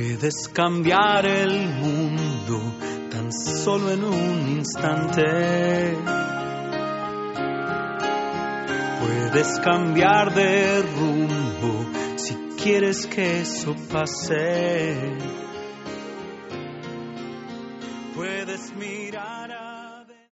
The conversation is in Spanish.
Puedes cambiar el mundo tan solo en un instante. Puedes cambiar de rumbo si quieres que eso pase. Puedes mirar a